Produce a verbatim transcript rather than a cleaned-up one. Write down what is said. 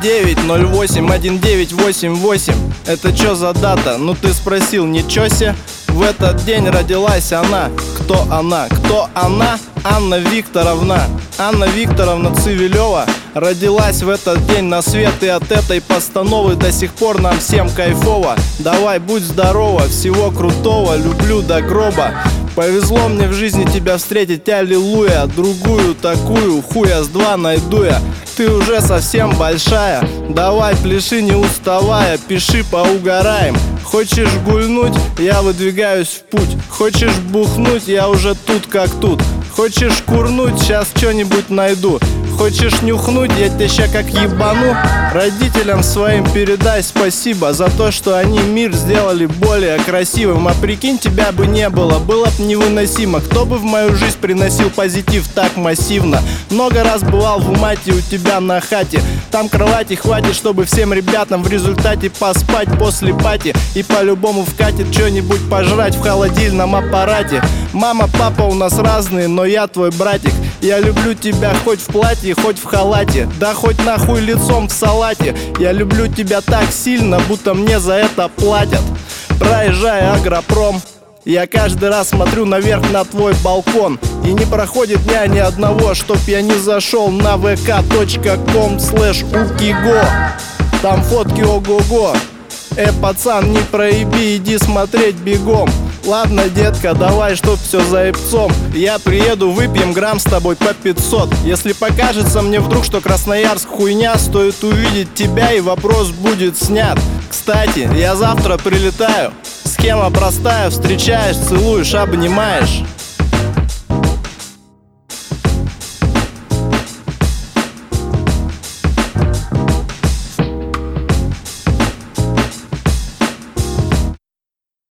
девять ноль восемь один девять восемь восемь. Это чё за дата? Ну ты спросил, ничего се. В этот день родилась она. Кто она? Кто она? Анна Викторовна. Анна Викторовна Цивилева родилась в этот день на свет. И от этой постановы до сих пор нам всем кайфово. Давай, будь здорова, всего крутого, люблю до гроба. Повезло мне в жизни тебя встретить, аллилуйя. Другую такую, хуя с два найду я. Ты уже совсем большая, давай пляши не уставая, пиши поугараем. Хочешь гульнуть, я выдвигаюсь в путь. Хочешь бухнуть, я уже тут как тут. Хочешь курнуть, сейчас что-нибудь найду. Хочешь нюхнуть, я тебя ща как ебану. Родителям своим передай спасибо за то, что они мир сделали более красивым. А прикинь, тебя бы не было, было б невыносимо. Кто бы в мою жизнь приносил позитив так массивно? Много раз бывал в Умате у тебя на хате. Там кровати хватит, чтобы всем ребятам в результате поспать после пати. И по-любому вкатит что-нибудь пожрать в холодильном аппарате. Мама, папа у нас разные, но я твой братик. Я люблю тебя хоть в платье, хоть в халате. Да хоть нахуй лицом в салате. Я люблю тебя так сильно, будто мне за это платят. Проезжая Агропром, я каждый раз смотрю наверх на твой балкон. И не проходит дня ни одного, чтоб я не зашел на вэ ка точка ком слэш укиго. Там фотки ого-го. Э, пацан, не проеби, иди смотреть бегом. Ладно, детка, давай, чтоб все за ебцом. Я приеду, выпьем грамм с тобой по пятьсот. Если покажется мне вдруг, что Красноярск хуйня, стоит увидеть тебя и вопрос будет снят. Кстати, я завтра прилетаю. Схема простая, встречаешь, целуешь, обнимаешь.